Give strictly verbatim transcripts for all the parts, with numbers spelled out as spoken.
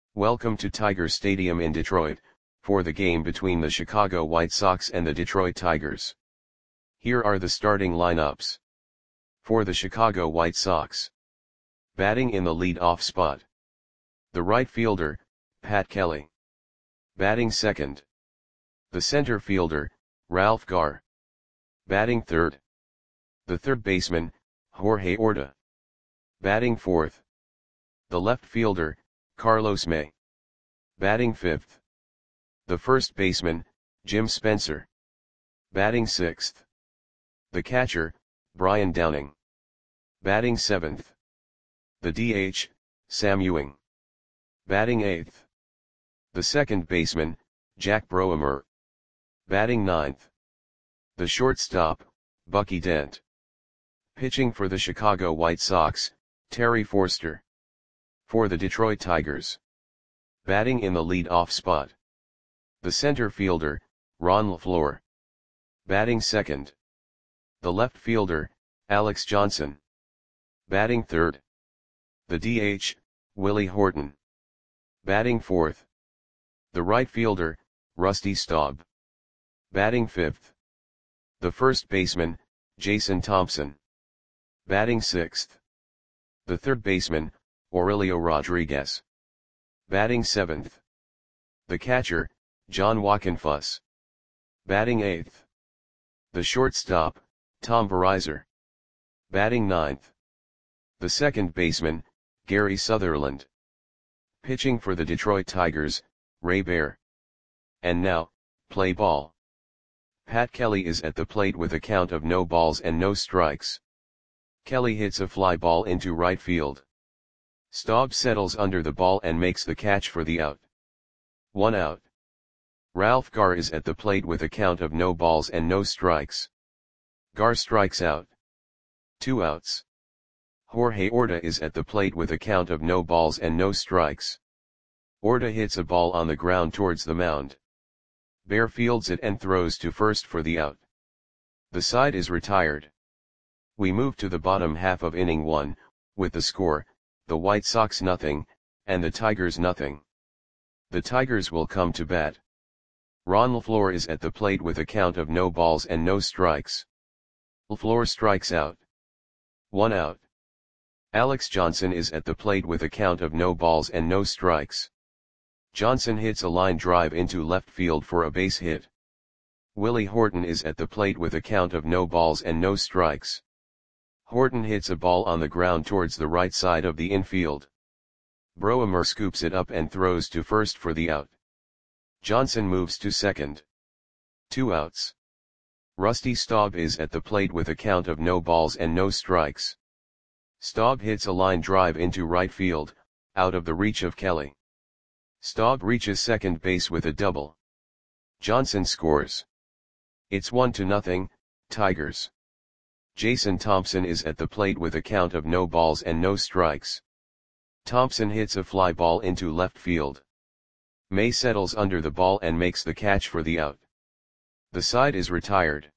Welcome to Tiger Stadium in Detroit, for the game between the Chicago White Sox and the Detroit Tigers. Here are the starting lineups. For the Chicago White Sox. Batting in the lead-off spot. The right fielder, Pat Kelly. Batting second. The center fielder, Ralph Garr. Batting third. The third baseman, Jorge Orta. Batting fourth. The left fielder, Carlos May. Batting fifth. The first baseman, Jim Spencer. Batting sixth. The catcher, Brian Downing. Batting seventh. The D H, Sam Ewing. Batting eighth. The second baseman, Jack Broemer. Batting ninth. The shortstop, Bucky Dent. Pitching for the Chicago White Sox, Terry Forster. For the Detroit Tigers. Batting in the lead-off spot. The center fielder, Ron LeFlore. Batting second. The left fielder, Alex Johnson. Batting third. The D H, Willie Horton. Batting fourth. The right fielder, Rusty Staub. Batting fifth. The first baseman, Jason Thompson. Batting sixth. The third baseman, Aurelio Rodriguez. Batting seventh. The catcher, John Wockenfuss. Batting eighth. The shortstop, Tom Verizar. Batting ninth. The second baseman, Gary Sutherland. Pitching for the Detroit Tigers, Ray Bear. And now, play ball. Pat Kelly is at the plate with a count of no balls and no strikes. Kelly hits a fly ball into right field. Staub settles under the ball and makes the catch for the out. One out. Ralph Garr is at the plate with a count of no balls and no strikes. Garr strikes out. Two outs. Jorge Orta is at the plate with a count of no balls and no strikes. Orta hits a ball on the ground towards the mound. Bear fields it and throws to first for the out. The side is retired. We move to the bottom half of inning one, with the score, the White Sox nothing, and the Tigers nothing. The Tigers will come to bat. Ron LeFlore is at the plate with a count of no balls and no strikes. LeFlore strikes out. One out. Alex Johnson is at the plate with a count of no balls and no strikes. Johnson hits a line drive into left field for a base hit. Willie Horton is at the plate with a count of no balls and no strikes. Horton hits a ball on the ground towards the right side of the infield. Broemer scoops it up and throws to first for the out. Johnson moves to second. Two outs. Rusty Staub is at the plate with a count of no balls and no strikes. Staub hits a line drive into right field, out of the reach of Kelly. Staub reaches second base with a double. Johnson scores. It's one to nothing, Tigers. Jason Thompson is at the plate with a count of no balls and no strikes. Thompson hits a fly ball into left field. May settles under the ball and makes the catch for the out. The side is retired.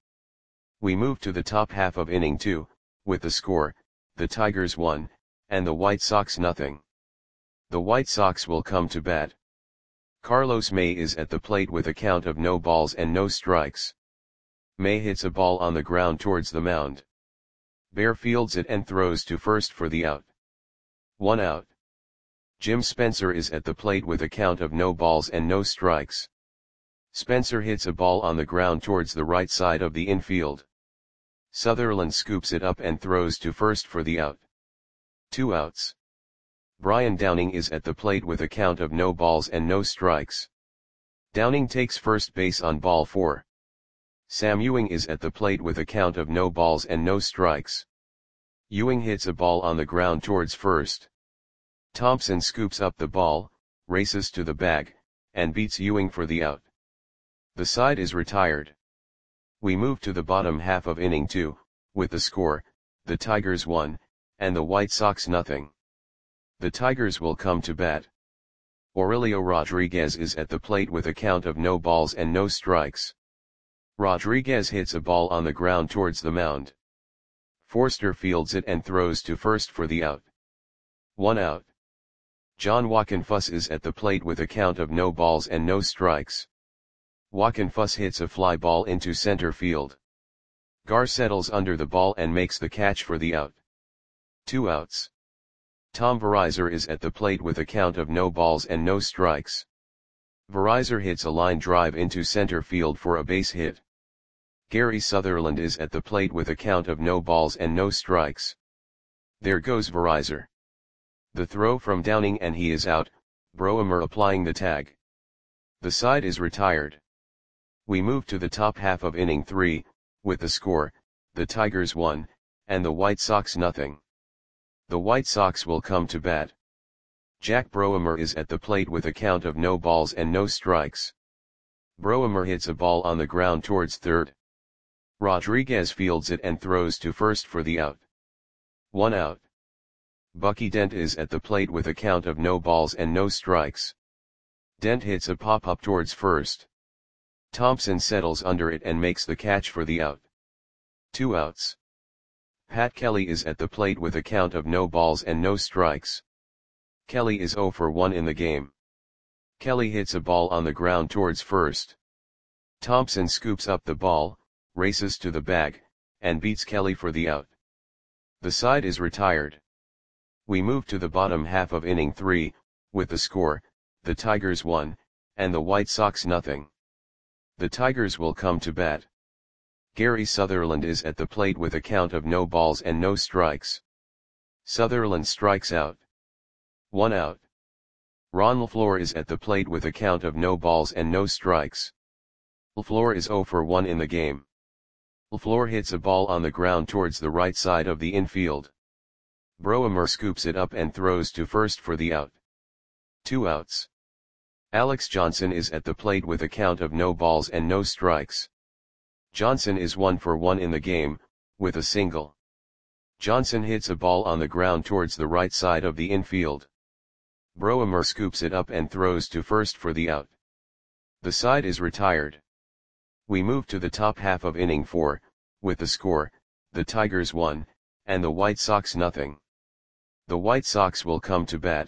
We move to the top half of inning two, with the score, the Tigers one, and the White Sox nothing. The White Sox will come to bat. Carlos May is at the plate with a count of no balls and no strikes. May hits a ball on the ground towards the mound. Bear fields it and throws to first for the out. One out. Jim Spencer is at the plate with a count of no balls and no strikes. Spencer hits a ball on the ground towards the right side of the infield. Sutherland scoops it up and throws to first for the out. Two outs. Brian Downing is at the plate with a count of no balls and no strikes. Downing takes first base on ball four. Sam Ewing is at the plate with a count of no balls and no strikes. Ewing hits a ball on the ground towards first. Thompson scoops up the ball, races to the bag, and beats Ewing for the out. The side is retired. We move to the bottom half of inning two, with the score, the Tigers one, and the White Sox nothing. The Tigers will come to bat. Aurelio Rodriguez is at the plate with a count of no balls and no strikes. Rodriguez hits a ball on the ground towards the mound. Forster fields it and throws to first for the out. One out. John Wockenfuss is at the plate with a count of no balls and no strikes. Wockenfuss hits a fly ball into center field. Gar settles under the ball and makes the catch for the out. Two outs. Tom Verizor is at the plate with a count of no balls and no strikes. Verizor hits a line drive into center field for a base hit. Gary Sutherland is at the plate with a count of no balls and no strikes. There goes Verizor. The throw from Downing and he is out, Broemer applying the tag. The side is retired. We move to the top half of inning three, with the score, the Tigers one, and the White Sox nothing. The White Sox will come to bat. Jack Broemer is at the plate with a count of no balls and no strikes. Broemer hits a ball on the ground towards third. Rodriguez fields it and throws to first for the out. One out. Bucky Dent is at the plate with a count of no balls and no strikes. Dent hits a pop-up towards first. Thompson settles under it and makes the catch for the out. Two outs. Pat Kelly is at the plate with a count of no balls and no strikes. Kelly is oh for one in the game. Kelly hits a ball on the ground towards first. Thompson scoops up the ball, races to the bag, and beats Kelly for the out. The side is retired. We move to the bottom half of inning three, with the score, the Tigers one, and the White Sox nothing. The Tigers will come to bat. Gary Sutherland is at the plate with a count of no balls and no strikes. Sutherland strikes out. One out. Ron LaFleur is at the plate with a count of no balls and no strikes. LaFleur is oh for one in the game. LaFleur hits a ball on the ground towards the right side of the infield. Broemer scoops it up and throws to first for the out. Two outs. Alex Johnson is at the plate with a count of no balls and no strikes. Johnson is one for one in the game, with a single. Johnson hits a ball on the ground towards the right side of the infield. Broemer scoops it up and throws to first for the out. The side is retired. We move to the top half of inning four, with the score, the Tigers one, and the White Sox nothing. The White Sox will come to bat.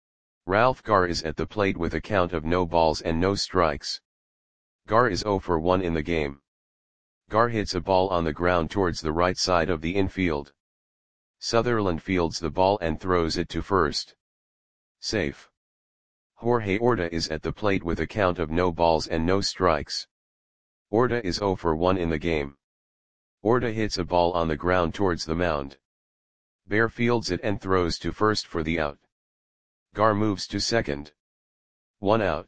Ralph Garr is at the plate with a count of no balls and no strikes. Garr is oh for one in the game. Garr hits a ball on the ground towards the right side of the infield. Sutherland fields the ball and throws it to first. Safe. Jorge Orta is at the plate with a count of no balls and no strikes. Orta is oh for one in the game. Orta hits a ball on the ground towards the mound. Bear fields it and throws to first for the out. Garr moves to second. One out.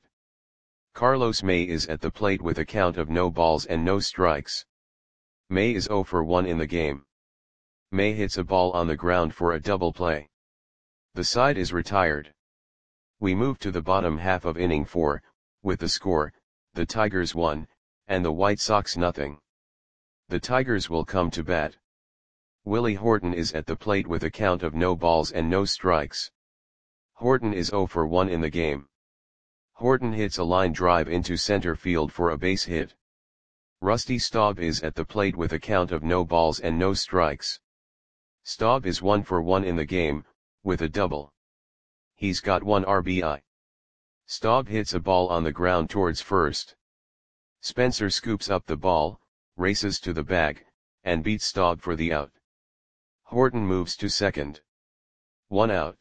Carlos May is at the plate with a count of no balls and no strikes. May is oh for one in the game. May hits a ball on the ground for a double play. The side is retired. We move to the bottom half of inning four, with the score, the Tigers one, and the White Sox nothing. The Tigers will come to bat. Willie Horton is at the plate with a count of no balls and no strikes. Horton is oh for one in the game. Horton hits a line drive into center field for a base hit. Rusty Staub is at the plate with a count of no balls and no strikes. Staub is one for one in the game, with a double. He's got one R B I. Staub hits a ball on the ground towards first. Spencer scoops up the ball, races to the bag, and beats Staub for the out. Horton moves to second. One out.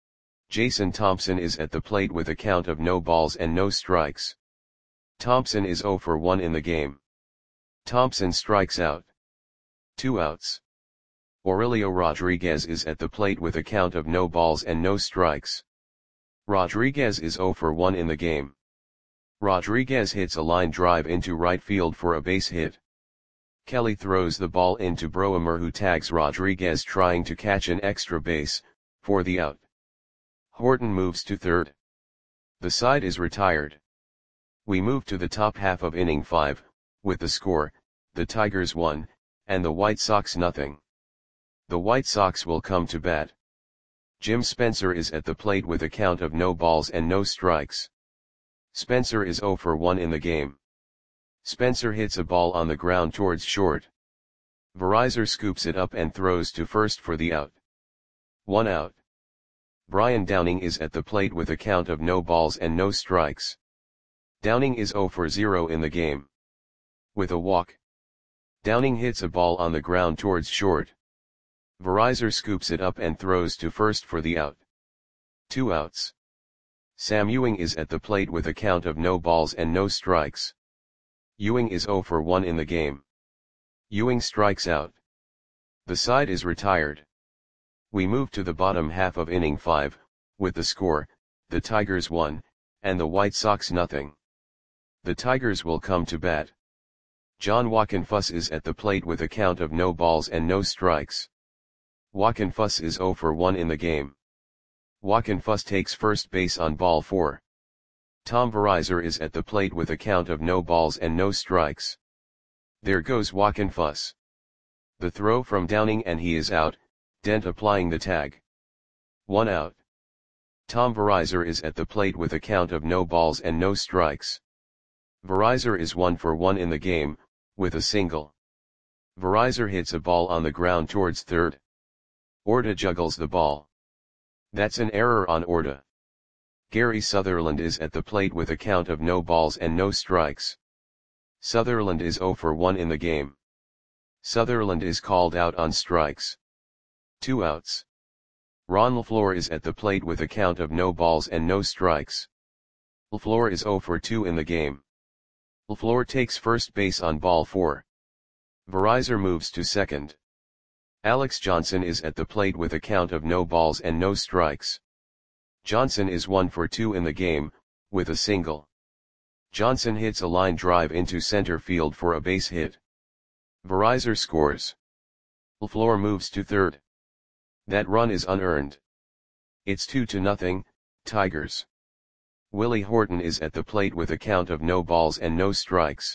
Jason Thompson is at the plate with a count of no balls and no strikes. Thompson is oh for one in the game. Thompson strikes out. Two outs. Aurelio Rodriguez is at the plate with a count of no balls and no strikes. Rodriguez is oh for one in the game. Rodriguez hits a line drive into right field for a base hit. Kelly throws the ball into Broemer, who tags Rodriguez trying to catch an extra base, for the out. Horton moves to third. The side is retired. We move to the top half of inning five, with the score, the Tigers one, and the White Sox nothing. The White Sox will come to bat. Jim Spencer is at the plate with a count of no balls and no strikes. Spencer is oh for one in the game. Spencer hits a ball on the ground towards short. Verizor scoops it up and throws to first for the out. One out. Brian Downing is at the plate with a count of no balls and no strikes. Downing is zero for zero in the game. With a walk, Downing hits a ball on the ground towards short. Verizor scoops it up and throws to first for the out. Two outs. Sam Ewing is at the plate with a count of no balls and no strikes. Ewing is zero for one in the game. Ewing strikes out. The side is retired. We move to the bottom half of inning five, with the score, the Tigers one, and the White Sox nothing. The Tigers will come to bat. John Wockenfuss is at the plate with a count of no balls and no strikes. Wockenfuss is zero for one in the game. Wockenfuss takes first base on ball four. Tom Verizor is at the plate with a count of no balls and no strikes. There goes Wockenfuss. The throw from Downing and he is out, Dent applying the tag. One out. Tom Verizor is at the plate with a count of no balls and no strikes. Verizor is one for one in the game, with a single. Verizor hits a ball on the ground towards third. Orta juggles the ball. That's an error on Orta. Gary Sutherland is at the plate with a count of no balls and no strikes. Sutherland is zero for one in the game. Sutherland is called out on strikes. Two outs. Ron LaFleur is at the plate with a count of no balls and no strikes. LaFleur is zero for two in the game. LaFleur takes first base on ball four. Verizor moves to second. Alex Johnson is at the plate with a count of no balls and no strikes. Johnson is one for two in the game, with a single. Johnson hits a line drive into center field for a base hit. Verizor scores. LaFleur moves to third. That run is unearned. It's two to nothing, Tigers. Willie Horton is at the plate with a count of no balls and no strikes.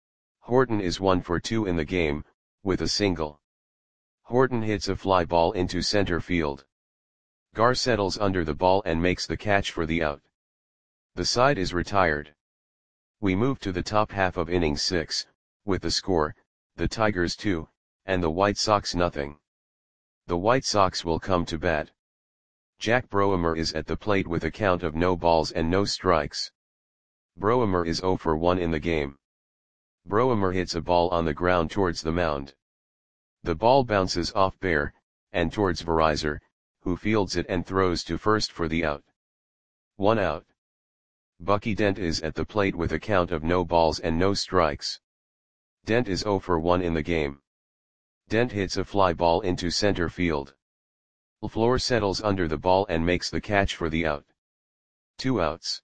Horton is one for two in the game, with a single. Horton hits a fly ball into center field. Gar settles under the ball and makes the catch for the out. The side is retired. We move to the top half of inning six, with the score, the Tigers two, and the White Sox nothing. The White Sox will come to bat. Jack Broemer is at the plate with a count of no balls and no strikes. Broemer is zero for one in the game. Broemer hits a ball on the ground towards the mound. The ball bounces off Bear, and towards Verizor, who fields it and throws to first for the out. One out. Bucky Dent is at the plate with a count of no balls and no strikes. Dent is zero for one in the game. Dent hits a fly ball into center field. LaFleur settles under the ball and makes the catch for the out. Two outs.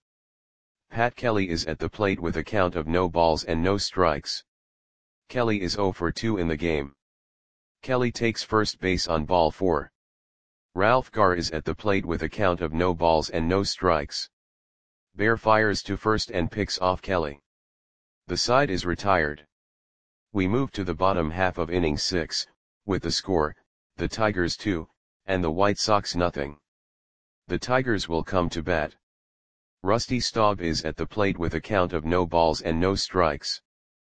Pat Kelly is at the plate with a count of no balls and no strikes. Kelly is zero for two in the game. Kelly takes first base on ball four. Ralph Gar is at the plate with a count of no balls and no strikes. Bear fires to first and picks off Kelly. The side is retired. We move to the bottom half of inning six, with the score, the Tigers two, and the White Sox nothing. The Tigers will come to bat. Rusty Staub is at the plate with a count of no balls and no strikes.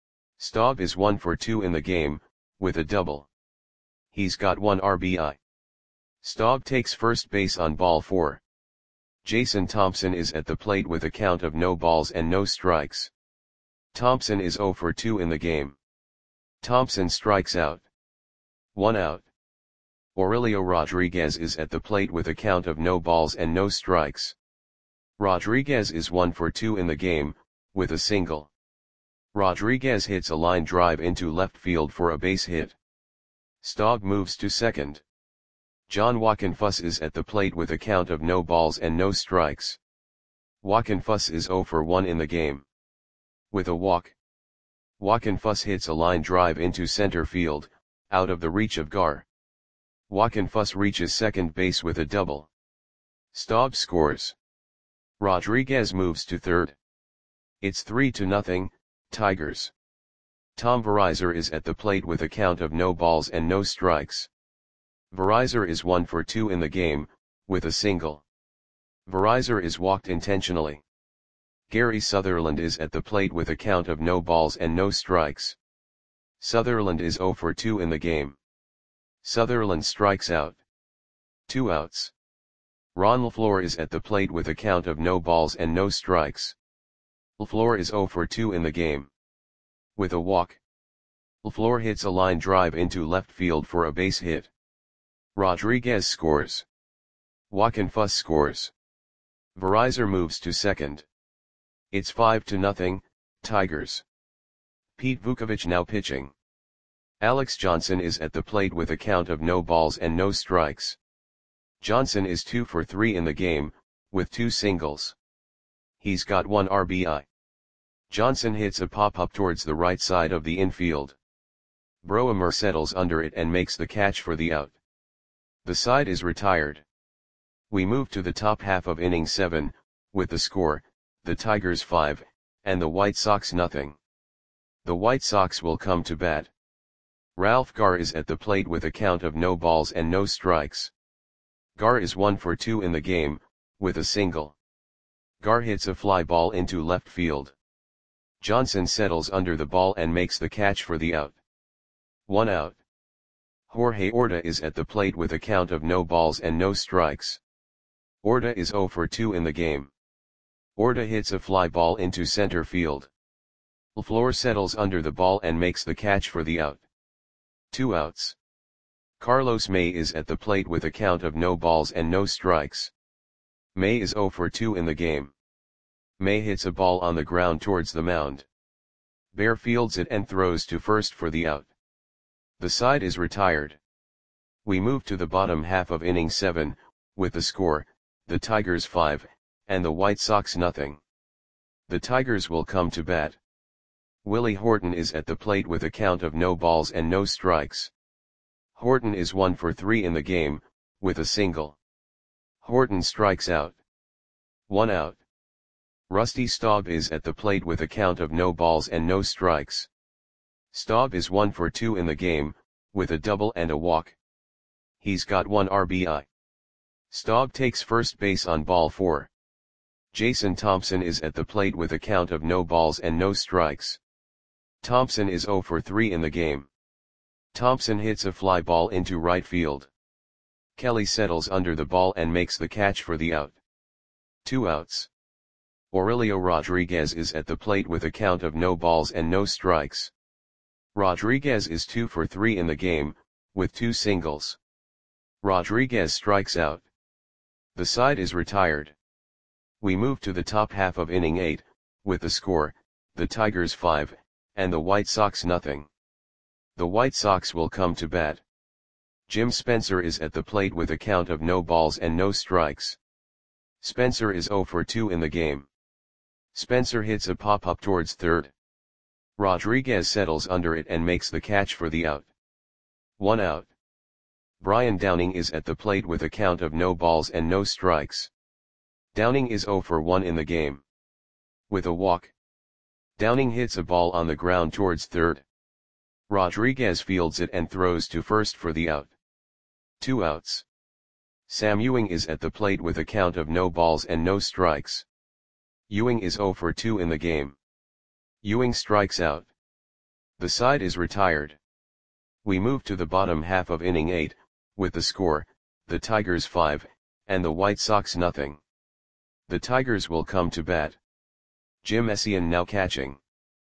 Staub is one for two in the game, with a double. He's got one R B I. Staub takes first base on ball four. Jason Thompson is at the plate with a count of no balls and no strikes. Thompson is zero for two in the game. Thompson strikes out. One out. Aurelio Rodriguez is at the plate with a count of no balls and no strikes. Rodriguez is one for two in the game, with a single. Rodriguez hits a line drive into left field for a base hit. Staub moves to second. John Wockenfuss is at the plate with a count of no balls and no strikes. Wockenfuss is zero for one in the game. With a walk, Wockenfuss hits a line drive into center field, out of the reach of Gar. Wockenfuss reaches second base with a double. Staub scores. Rodriguez moves to third. It's three to nothing, Tigers. Tom Verizor is at the plate with a count of no balls and no strikes. Verizor is one for two in the game, with a single. Verizor is walked intentionally. Gary Sutherland is at the plate with a count of no balls and no strikes. Sutherland is zero for two in the game. Sutherland strikes out. Two outs. Ron LaFleur is at the plate with a count of no balls and no strikes. LaFleur is zero for two in the game. With a walk, LaFleur hits a line drive into left field for a base hit. Rodriguez scores. Joaquin Fuss scores. Verizar moves to second. It's five to nothing, Tigers. Pete Vukovich now pitching. Alex Johnson is at the plate with a count of no balls and no strikes. Johnson is two for three in the game, with two singles. He's got one R B I. Johnson hits a pop-up towards the right side of the infield. Broemer settles under it and makes the catch for the out. The side is retired. We move to the top half of inning seven, with the score, the Tigers five, and the White Sox nothing. The White Sox will come to bat. Ralph Garr is at the plate with a count of no balls and no strikes. Garr is one for two in the game, with a single. Garr hits a fly ball into left field. Johnson settles under the ball and makes the catch for the out. One out. Jorge Orta is at the plate with a count of no balls and no strikes. Orta is zero for two in the game. Orta hits a fly ball into center field. LaFleur settles under the ball and makes the catch for the out. Two outs. Carlos May is at the plate with a count of no balls and no strikes. May is zero for two in the game. May hits a ball on the ground towards the mound. Bear fields it and throws to first for the out. The side is retired. We move to the bottom half of inning seven, with the score, the Tigers five, and the White Sox nothing. The Tigers will come to bat. Willie Horton is at the plate with a count of no balls and no strikes. Horton is one for three in the game, with a single. Horton strikes out. One out. Rusty Staub is at the plate with a count of no balls and no strikes. Staub is one for two in the game, with a double and a walk. He's got one R B I. Staub takes first base on ball four. Jason Thompson is at the plate with a count of no balls and no strikes. Thompson is zero for three in the game. Thompson hits a fly ball into right field. Kelly settles under the ball and makes the catch for the out. Two outs. Aurelio Rodriguez is at the plate with a count of no balls and no strikes. Rodriguez is two for three in the game, with two singles. Rodriguez strikes out. The side is retired. We move to the top half of inning eight, with the score, the Tigers five, and the White Sox nothing. The White Sox will come to bat. Jim Spencer is at the plate with a count of no balls and no strikes. Spencer is zero for two in the game. Spencer hits a pop-up towards third. Rodriguez settles under it and makes the catch for the out. One out. Brian Downing is at the plate with a count of no balls and no strikes. Downing is zero for one in the game. With a walk, Downing hits a ball on the ground towards third. Rodriguez fields it and throws to first for the out. Two outs. Sam Ewing is at the plate with a count of no balls and no strikes. Ewing is zero for two in the game. Ewing strikes out. The side is retired. We move to the bottom half of inning eight, with the score, the Tigers five, and the White Sox nothing. The Tigers will come to bat. Jim Essien now catching.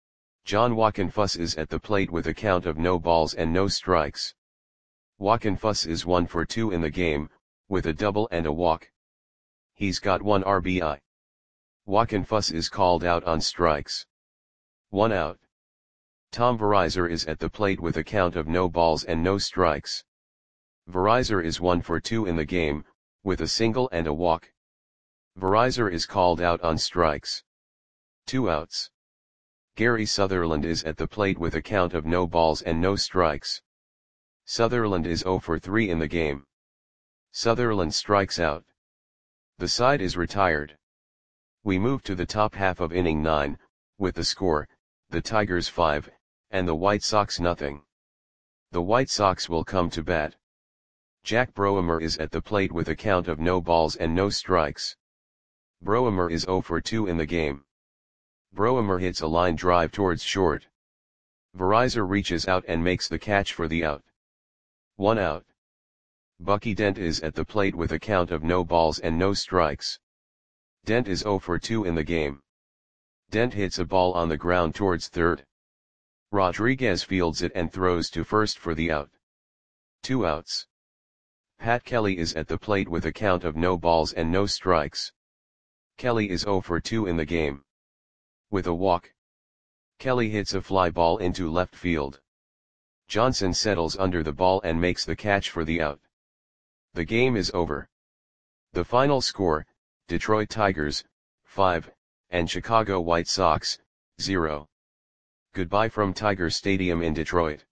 John Joaquin Fuss is at the plate with a count of no balls and no strikes. Joaquin Fuss is one for two in the game, with a double and a walk. He's got one R B I. Joaquin Fuss is called out on strikes. One out. Tom Verizar is at the plate with a count of no balls and no strikes. Verizar is one for two in the game, with a single and a walk. Verizar is called out on strikes. Two outs. Gary Sutherland is at the plate with a count of no balls and no strikes. Sutherland is zero for three in the game. Sutherland strikes out. The side is retired. We move to the top half of inning nine, with the score, the Tigers five, and the White Sox nothing. The White Sox will come to bat. Jack Broemer is at the plate with a count of no balls and no strikes. Broemer is zero for two in the game. Broemer hits a line drive towards short. Verizar reaches out and makes the catch for the out. One out. Bucky Dent is at the plate with a count of no balls and no strikes. Dent is zero for two in the game. Dent hits a ball on the ground towards third. Rodriguez fields it and throws to first for the out. Two outs. Pat Kelly is at the plate with a count of no balls and no strikes. Kelly is zero for two in the game. With a walk, Kelly hits a fly ball into left field. Johnson settles under the ball and makes the catch for the out. The game is over. The final score, Detroit Tigers, five, and Chicago White Sox, zero. Goodbye from Tiger Stadium in Detroit.